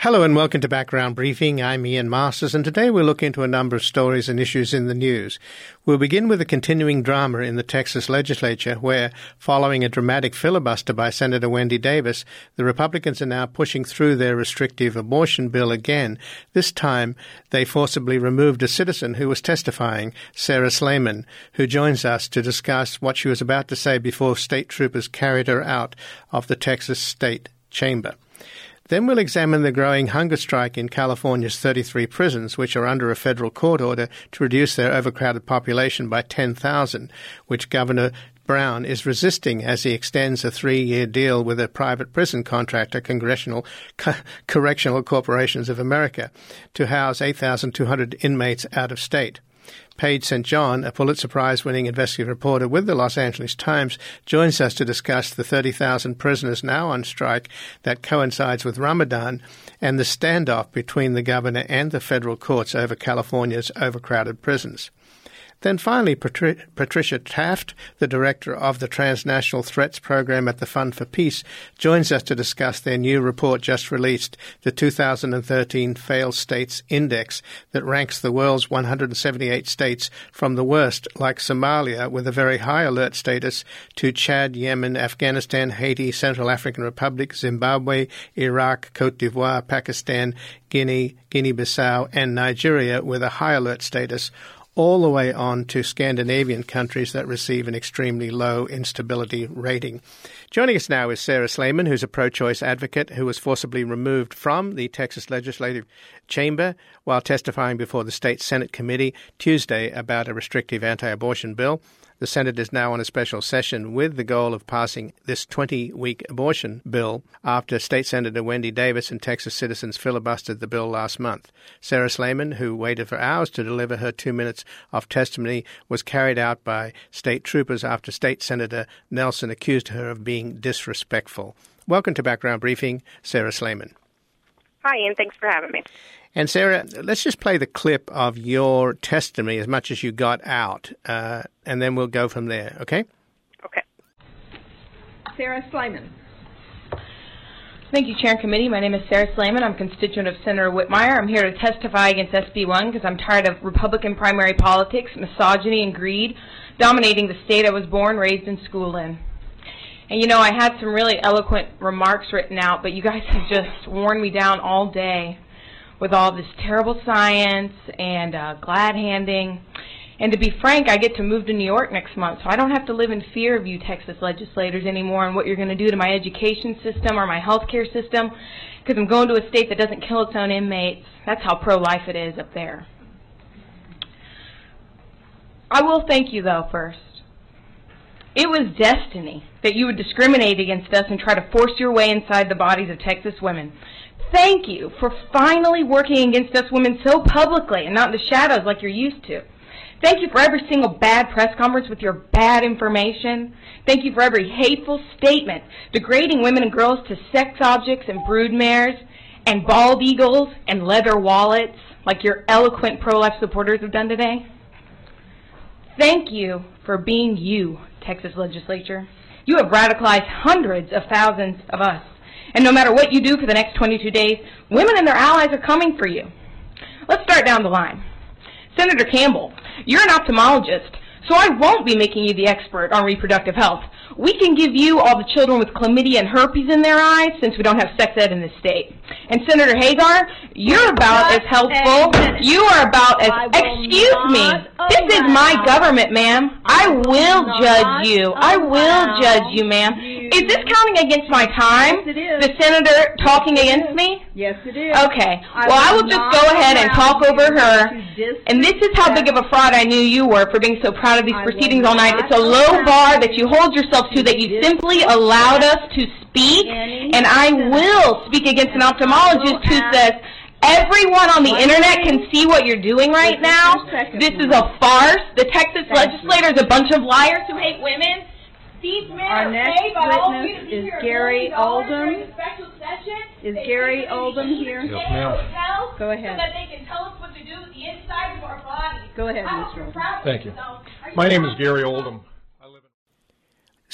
Hello and welcome to Background Briefing. I'm Ian Masters, and today we'll look into a number of stories and issues in the news. We'll begin with the continuing drama in the Texas legislature where, following a dramatic filibuster by Senator Wendy Davis, the Republicans are now pushing through their restrictive abortion bill again. This time, they forcibly removed a citizen who was testifying, Sarah Slayman, who joins us to discuss what she was about to say before state troopers carried her out of the Texas State Chamber. Then we'll examine the growing hunger strike in California's 33 prisons, which are under a federal court order to reduce their overcrowded population by 10,000, which Governor Brown is resisting as he extends a 3-year deal with a private prison contractor, Correctional Corporations of America, to house 8,200 inmates out of state. Paige St. John, a Pulitzer Prize-winning investigative reporter with the Los Angeles Times, joins us to discuss the 30,000 prisoners now on strike that coincides with Ramadan and the standoff between the governor and the federal courts over California's overcrowded prisons. Then finally, Patricia Taft, the director of the Transnational Threats Program at the Fund for Peace, joins us to discuss their new report just released, the 2013 Failed States Index, that ranks the world's 178 states from the worst, like Somalia, with a very high alert status, to Chad, Yemen, Afghanistan, Haiti, Central African Republic, Zimbabwe, Iraq, Cote d'Ivoire, Pakistan, Guinea, Guinea-Bissau, and Nigeria with a high alert status, all the way on to Scandinavian countries that receive an extremely low instability rating. Joining us now is Sarah Slayman, who's a pro-choice advocate who was forcibly removed from the Texas Legislative Chamber while testifying before the state Senate committee Tuesday about a restrictive anti-abortion bill. The Senate is now on a special session with the goal of passing this 20-week abortion bill after State Senator Wendy Davis and Texas citizens filibustered the bill last month. Sarah Slayman, who waited for hours to deliver her 2 minutes of testimony, was carried out by state troopers after State Senator Nelson accused her of being disrespectful. Welcome to Background Briefing, Sarah Slayman. Hi, Ian. Thanks for having me. And Sarah, let's just play the clip of your testimony as much as you got out, and then we'll go from there, okay? Okay. Sarah Slayman. Thank you, Chair and Committee. My name is Sarah Slayman. I'm a constituent of Senator Whitmire. I'm here to testify against SB 1 because I'm tired of Republican primary politics, misogyny, and greed dominating the state I was born, raised, and schooled in. And, you know, I had some really eloquent remarks written out, but you guys have just worn me down all day with all this terrible science and glad-handing. And to be frank, I get to move to New York next month, so I don't have to live in fear of you Texas legislators anymore and what you're going to do to my education system or my health care system, because I'm going to a state that doesn't kill its own inmates. That's how pro-life it is up there. I will thank you, though, first. It was destiny that you would discriminate against us and try to force your way inside the bodies of Texas women. Thank you for finally working against us women so publicly and not in the shadows like you're used to. Thank you for every single bad press conference with your bad information. Thank you for every hateful statement degrading women and girls to sex objects and broodmares and bald eagles and leather wallets like your eloquent pro-life supporters have done today. Thank you for being you, Texas legislature. You have radicalized hundreds of thousands of us. And no matter what you do for the next 22 days, women and their allies are coming for you. Let's start down the line. Senator Campbell, you're an ophthalmologist, so I won't be making you the expert on reproductive health. We can give you all the children with chlamydia and herpes in their eyes since we don't have sex ed in this state. And Senator Hagar, you're about as helpful. You are about as, excuse me, this is my government, ma'am. I will judge you. I will judge you, ma'am. Is this counting against my time? Yes, it is. The senator talking against me? Yes, it is. Okay. Well, I will just go ahead and talk over her. And this is how big of a fraud I knew you were for being so proud of these proceedings all night. It's a low bar that you hold yourself to, that you simply allowed us to speak. And I will speak against an ophthalmologist who says, everyone on the internet can see what you're doing right now. This is a farce. The Texas legislature is a bunch of liars who hate women. These men Our are next paid by all of you to witness be is here Gary Oldham. Is Gary Oldham here? Yes, ma'am. Go ahead. So that they can tell us what to do with the inside of our bodies. Go ahead, Mr. Oldham. Thank you. My name is Gary Oldham.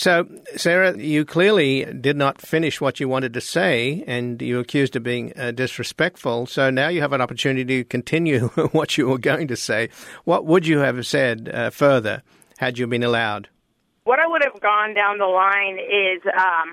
So, Sarah, you clearly did not finish what you wanted to say, and you were accused of being disrespectful. So now you have an opportunity to continue what you were going to say. What would you have said further had you been allowed? What I would have gone down the line is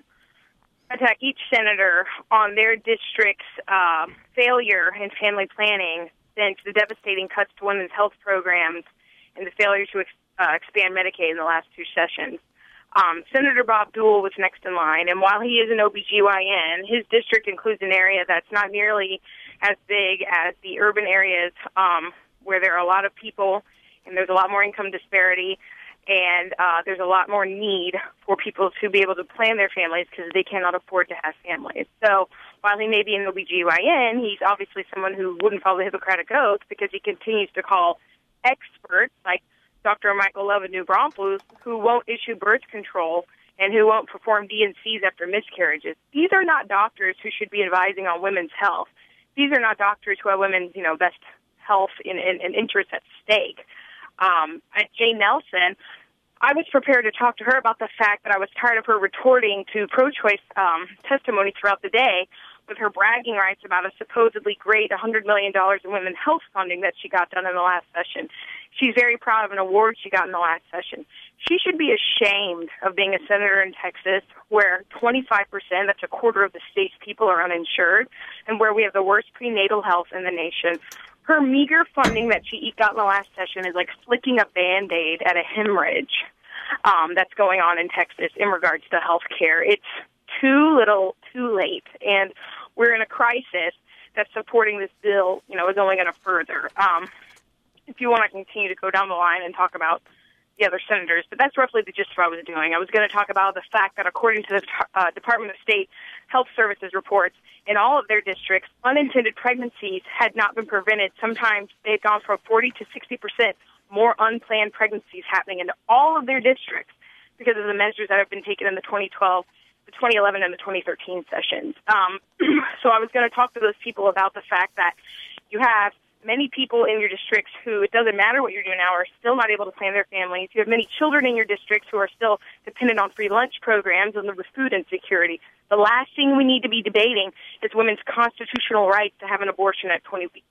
attack each senator on their district's failure in family planning since the devastating cuts to women's health programs and the failure to expand Medicaid in the last two sessions. Senator Bob Dole was next in line, and while he is an OBGYN, his district includes an area that's not nearly as big as the urban areas where there are a lot of people and there's a lot more income disparity, and there's a lot more need for people to be able to plan their families because they cannot afford to have families. So while he may be an OBGYN, he's obviously someone who wouldn't follow the Hippocratic Oath because he continues to call experts like Dr. Michael Love in New Braunfels, who won't issue birth control and who won't perform D&Cs after miscarriages. These are not doctors who should be advising on women's health. These are not doctors who have women's, best health and interests at stake. Jane Nelson, I was prepared to talk to her about the fact that I was tired of her retorting to pro-choice testimony throughout the day with her bragging rights about a supposedly great $100 million in women's health funding that she got done in the last session. She's very proud of an award she got in the last session. She should be ashamed of being a senator in Texas where 25%, that's a quarter of the state's people, are uninsured, and where we have the worst prenatal health in the nation. Her meager funding that she got in the last session is like flicking a Band-Aid at a hemorrhage that's going on in Texas in regards to health care. It's too little, too late, and we're in a crisis that's supporting this bill, is only going to further. If you want to continue to go down the line and talk about the other senators, but that's roughly the gist of what I was doing. I was going to talk about the fact that according to the Department of State Health Services reports, in all of their districts, unintended pregnancies had not been prevented. Sometimes they've gone from 40 to 60% more unplanned pregnancies happening in all of their districts because of the measures that have been taken in the 2012, the 2011, and the 2013 sessions. So I was going to talk to those people about the fact that you have many people in your districts who, it doesn't matter what you're doing now, are still not able to plan their families. You have many children in your districts who are still dependent on free lunch programs and the food insecurity. The last thing we need to be debating is women's constitutional right to have an abortion at 20 weeks.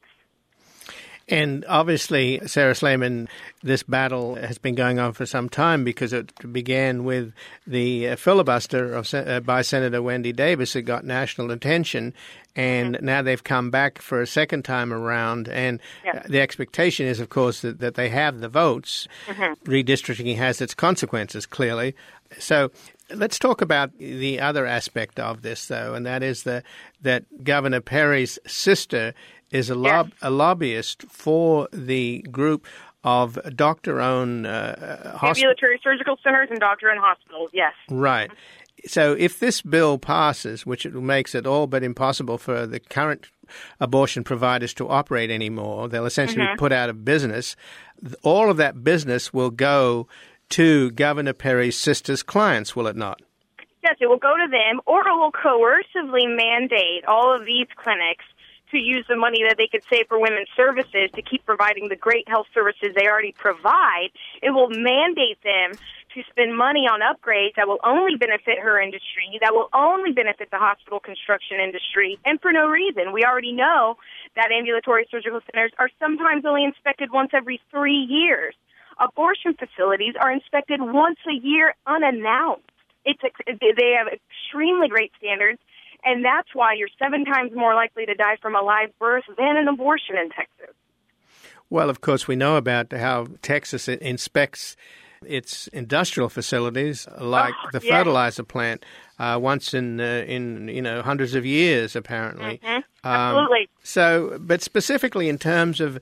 And obviously, Sarah Slayman, this battle has been going on for some time because it began with the filibuster by Senator Wendy Davis that got national attention, and now they've come back for a second time around. And the expectation is, of course, that they have the votes. Redistricting has its consequences, clearly. So let's talk about the other aspect of this, though, and that is that Governor Perry's sister is a lobbyist for the group of doctor-owned ambulatory surgical centers and doctor-owned hospitals, yes. Right. So if this bill passes, which it makes it all but impossible for the current abortion providers to operate anymore, they'll essentially be put out of business, all of that business will go to Governor Perry's sister's clients, will it not? Yes, it will go to them, or it will coercively mandate all of these clinics to use the money that they could save for women's services to keep providing the great health services they already provide. It will mandate them to spend money on upgrades that will only benefit her industry, that will only benefit the hospital construction industry, and for no reason. We already know that ambulatory surgical centers are sometimes only inspected once every 3 years. Abortion facilities are inspected once a year unannounced. They have extremely great standards, and that's why you're 7 times more likely to die from a live birth than an abortion in Texas. Well, of course, we know about how Texas inspects its industrial facilities, like the fertilizer plant, once in hundreds of years, apparently. Absolutely. But specifically in terms of,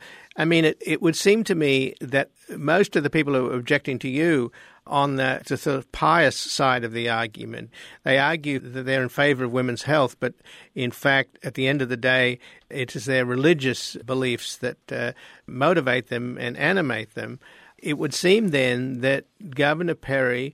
it would seem to me that most of the people who are objecting to you on the sort of pious side of the argument, they argue that they're in favor of women's health, but in fact, at the end of the day, it is their religious beliefs that motivate them and animate them. It would seem then that Governor Perry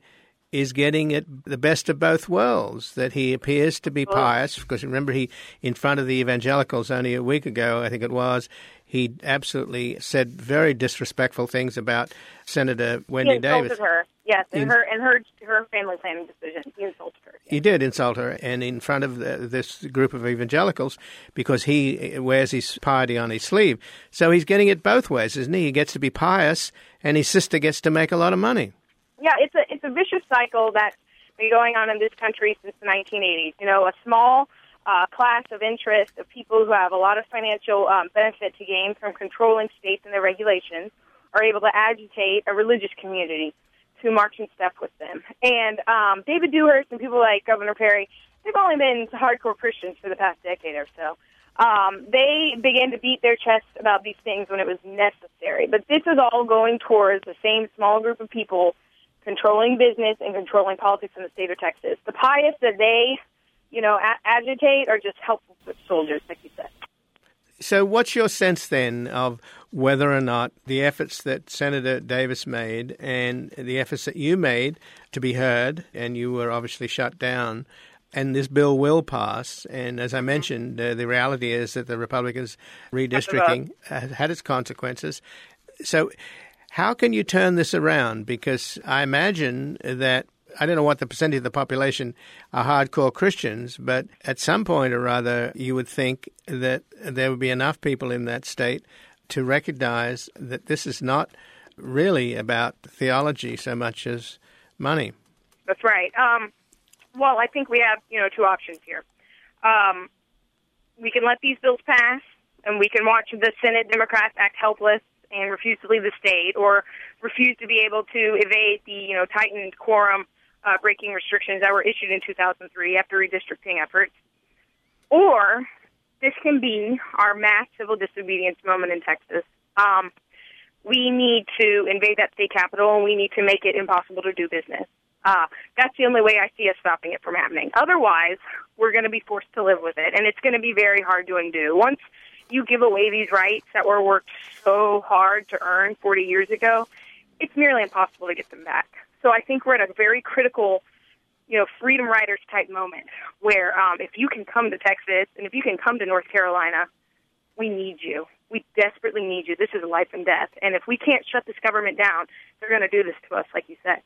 is getting the best of both worlds, that he appears to be pious, because remember, he, in front of the evangelicals only a week ago, I think it was, he absolutely said very disrespectful things about Senator Wendy Davis. He insulted her, yes, and her family planning decision. He insulted her. Yes. He did insult her, and in front of this group of evangelicals, because he wears his piety on his sleeve. So he's getting it both ways, isn't he? He gets to be pious, and his sister gets to make a lot of money. Yeah, it's a vicious cycle that's been going on in this country since the 1980s. You know, a small class of interest of people who have a lot of financial benefit to gain from controlling states and their regulations are able to agitate a religious community to march in step with them. And David Dewhurst and people like Governor Perry, they've only been hardcore Christians for the past decade or so. They began to beat their chests about these things when it was necessary. But this is all going towards the same small group of people controlling business and controlling politics in the state of Texas. The pious that they, agitate are just helpful soldiers, like you said. So what's your sense then of whether or not the efforts that Senator Davis made and the efforts that you made to be heard, and you were obviously shut down, and this bill will pass, and as I mentioned, the reality is that the Republicans' redistricting had its consequences. So how can you turn this around? Because I imagine that, I don't know what the percentage of the population are hardcore Christians, but at some point or other, you would think that there would be enough people in that state to recognize that this is not really about theology so much as money. That's right. Well, I think we have, two options here. We can let these bills pass, and we can watch the Senate Democrats act helpless and refuse to leave the state, or refuse to be able to evade the, tightened quorum breaking restrictions that were issued in 2003 after redistricting efforts. Or this can be our mass civil disobedience moment in Texas. We need to invade that state capitol, and we need to make it impossible to do business. That's the only way I see us stopping it from happening. Otherwise, we're going to be forced to live with it, and it's going to be very hard to undo. Once you give away these rights that were worked so hard to earn 40 years ago, it's nearly impossible to get them back. So I think we're at a very critical, freedom riders type moment where if you can come to Texas and if you can come to North Carolina, we need you. We desperately need you. This is life and death. And if we can't shut this government down, they're going to do this to us, like you said.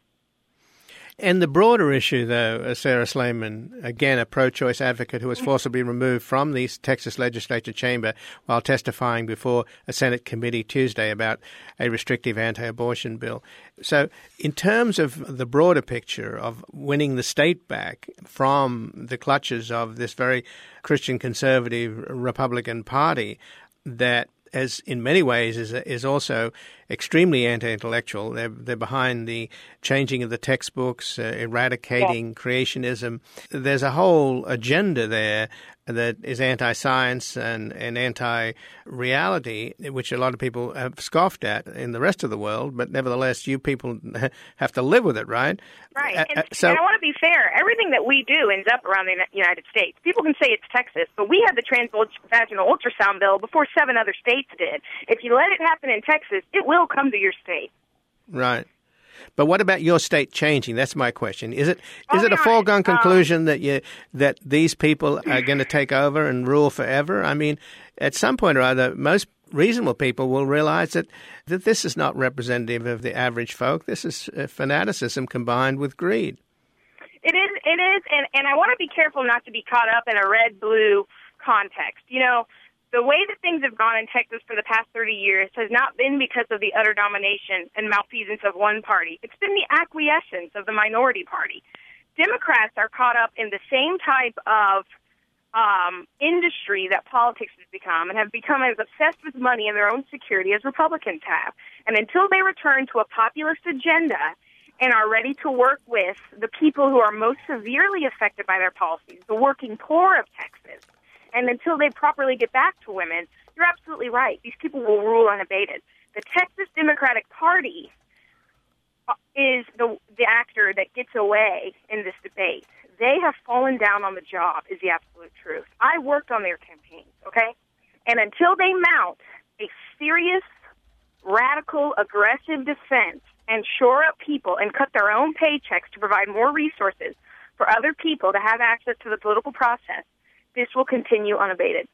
And the broader issue, though, Sarah Slayman, again, a pro-choice advocate who was forcibly removed from the Texas legislature chamber while testifying before a Senate committee Tuesday about a restrictive anti-abortion bill. So in terms of the broader picture of winning the state back from the clutches of this very Christian conservative Republican Party that, as in many ways, is also extremely anti-intellectual. They're behind the changing of the textbooks, eradicating creationism. There's a whole agenda there that is anti-science and anti-reality, which a lot of people have scoffed at in the rest of the world, but nevertheless, you people have to live with it, right? Right. And I want to be fair. Everything that we do ends up around the United States. People can say it's Texas, but we had the transvaginal ultrasound bill before 7 other states did. If you let it happen in Texas, it will come to your state. Right. But what about your state changing? That's my question. Is it a foregone conclusion that these people are going to take over and rule forever? I mean, at some point or other, most reasonable people will realize that this is not representative of the average folk. This is fanaticism combined with greed. It is, and I want to be careful not to be caught up in a red-blue context. The way that things have gone in Texas for the past 30 years has not been because of the utter domination and malfeasance of one party. It's been the acquiescence of the minority party. Democrats are caught up in the same type of industry that politics has become, and have become as obsessed with money and their own security as Republicans have. And until they return to a populist agenda and are ready to work with the people who are most severely affected by their policies, the working poor of Texas, and until they properly get back to women, you're absolutely right. These people will rule unabated. The Texas Democratic Party is the actor that gets away in this debate. They have fallen down on the job is the absolute truth. I worked on their campaigns, okay? And until they mount a serious, radical, aggressive defense and shore up people and cut their own paychecks to provide more resources for other people to have access to the political process, this will continue unabated.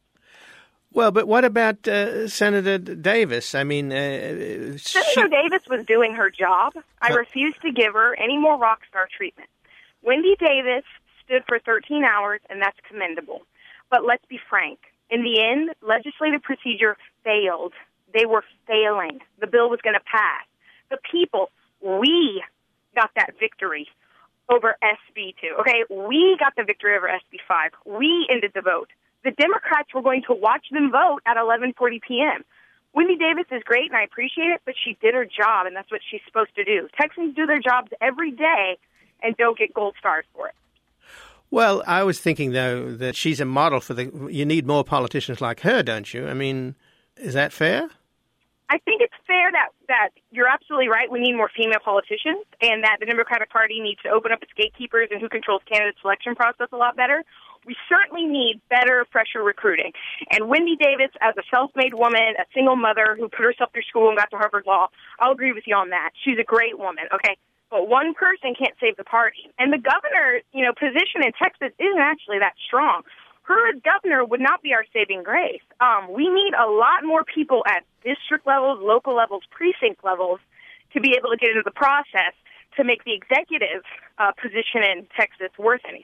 Well, but what about Senator Davis? I mean, Senator Davis was doing her job. I refuse to give her any more rock star treatment. Wendy Davis stood for 13 hours, and that's commendable. But let's be frank. In the end, legislative procedure failed. They were failing. The bill was going to pass. The people, we got that victory over SB 2. Okay, we got the victory over SB 5. We ended the vote. The Democrats were going to watch them vote at 11:40 p.m. Wendy Davis is great, and I appreciate it, but she did her job, and that's what she's supposed to do. Texans do their jobs every day and don't get gold stars for it. Well, I was thinking, though, that she's a model for you need more politicians like her, don't you? I mean, is that fair? I think it's fair that you're absolutely right. We need more female politicians, and that the Democratic Party needs to open up its gatekeepers and who controls candidate selection process a lot better. We certainly need better, fresher recruiting. And Wendy Davis, as a self-made woman, a single mother who put herself through school and got to Harvard Law, I'll agree with you on that. She's a great woman, okay? But one person can't save the party. And the governor, position in Texas isn't actually that strong. Her as governor would not be our saving grace. We need a lot more people at district levels, local levels, precinct levels to be able to get into the process to make the executive position in Texas worth anything.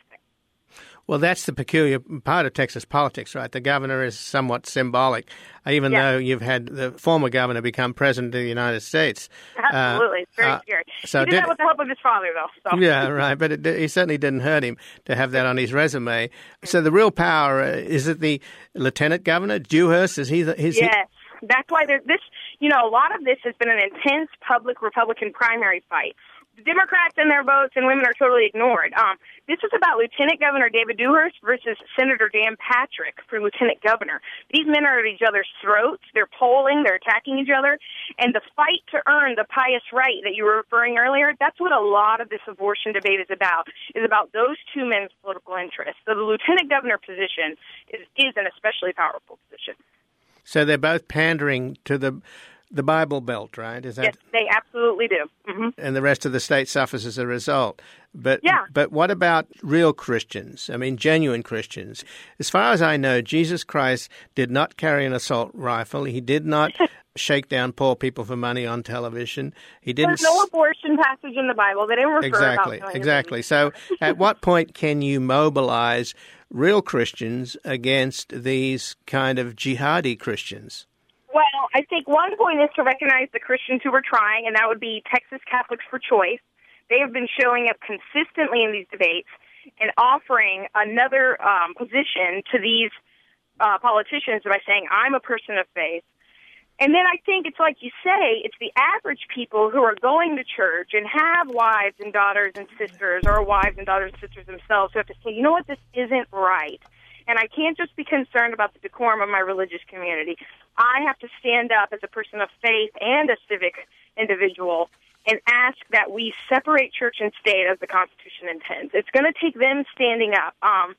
Well, that's the peculiar part of Texas politics, right? The governor is somewhat symbolic, even though you've had the former governor become president of the United States. Absolutely. It's very scary. So he did that with the help of his father, though. So. Yeah, right. But he certainly didn't hurt him to have that on his resume. So the real power, is it the lieutenant governor, Dewhurst? Yes. That's why there's this, a lot of this has been an intense public Republican primary fight. The Democrats and their votes and women are totally ignored. This is about Lieutenant Governor David Dewhurst versus Senator Dan Patrick for Lieutenant Governor. These men are at each other's throats. They're polling. They're attacking each other. And the fight to earn the pious right that you were referring earlier, that's what a lot of this abortion debate is about those two men's political interests. So the Lieutenant Governor position is an especially powerful position. So they're both pandering to the Bible Belt, right? Is that? Yes, they absolutely do. Mm-hmm. And the rest of the state suffers as a result. But what about real Christians? I mean, genuine Christians. As far as I know, Jesus Christ did not carry an assault rifle. He did not shake down poor people for money on television. He didn't. There's no abortion passage in the Bible. They didn't refer Exactly. So at what point can you mobilize real Christians against these kind of jihadi Christians? Well, I think one point is to recognize the Christians who are trying, and that would be Texas Catholics for Choice. They have been showing up consistently in these debates and offering another position to these politicians by saying, I'm a person of faith. And then I think it's like you say, it's the average people who are going to church and have wives and daughters and sisters, or wives and daughters and sisters themselves, who have to say, you know what, this isn't right. And I can't just be concerned about the decorum of my religious community. I have to stand up as a person of faith and a civic individual and ask that we separate church and state as the Constitution intends. It's going to take them standing up.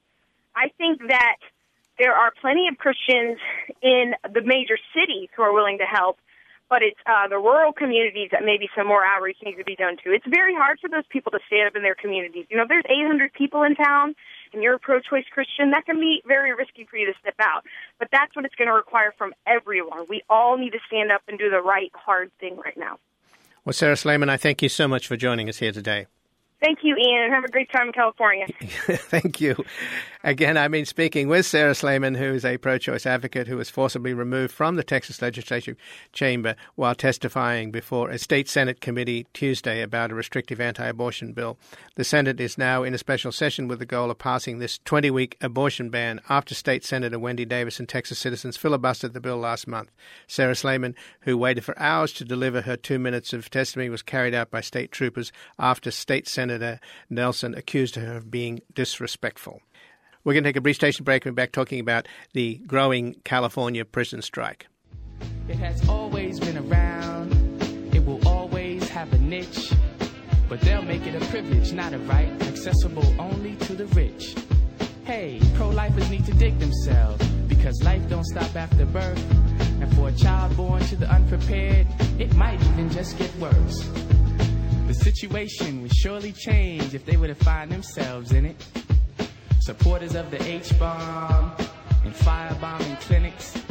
I think that there are plenty of Christians in the major cities who are willing to help, but it's the rural communities that maybe some more outreach needs to be done to. It's very hard for those people to stand up in their communities. If there's 800 people in town and you're a pro-choice Christian, that can be very risky for you to step out. But that's what it's going to require from everyone. We all need to stand up and do the right, hard thing right now. Well, Sarah Slayman, I thank you so much for joining us here today. Thank you, Ian, and have a great time in California. Thank you. Again, I've been speaking with Sarah Slayman, who is a pro-choice advocate who was forcibly removed from the Texas Legislative Chamber while testifying before a state Senate committee Tuesday about a restrictive anti-abortion bill. The Senate is now in a special session with the goal of passing this 20-week abortion ban after State Senator Wendy Davis and Texas citizens filibustered the bill last month. Sarah Slayman, who waited for hours to deliver her 2 minutes of testimony, was carried out by state troopers after State Senator Nelson accused her of being disrespectful. We're going to take a brief station break and we're back talking about the growing California prison strike. It has always been around. It will always have a niche. But they'll make it a privilege, not a right, accessible only to the rich. Hey, pro-lifers need to dig themselves, because life don't stop after birth. And for a child born to the unprepared, it might even just get worse. The situation would surely change if they were to find themselves in it. Supporters of the H-bomb and firebombing clinics